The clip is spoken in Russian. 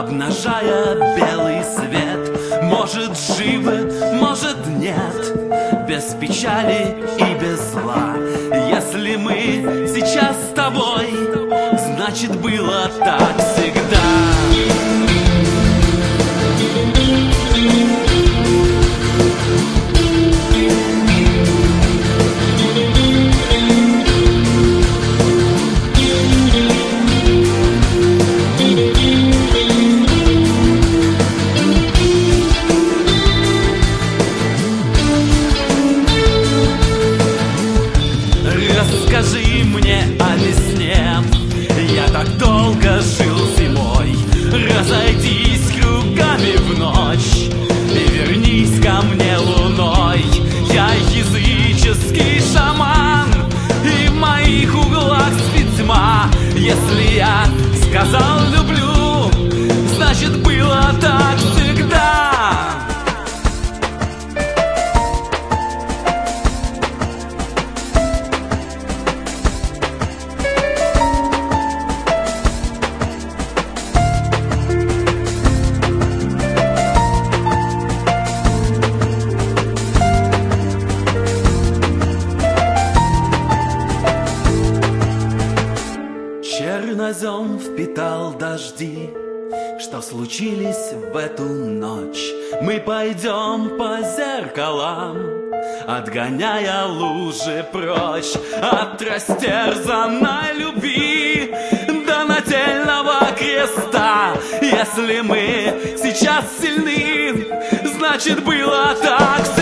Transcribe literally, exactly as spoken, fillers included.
обнажая белый свет. Может, живы, может, нет, без печали и без зла. Если мы сейчас с тобой, значит, было так всегда. Расскажи мне о весне, я так долго жил зимой. Разойдись кругами в ночь и вернись ко мне луной. Я языческий шаман, и в моих углах спит тьма. Если я сказал люблю, значит было так всегда. Чернозем впитал дожди, что случились в эту ночь. Мы пойдем по зеркалам, отгоняя лужи прочь от растерзанной любви до нательного креста. Если мы сейчас сильны, значит было так